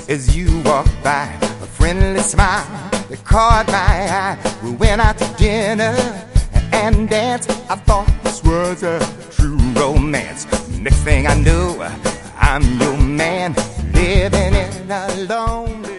as you walked by, a friendly smile that caught my eye. We went out to dinner and danced. I thought this was a true romance. Next thing I knew, I'm your man, living in a lonely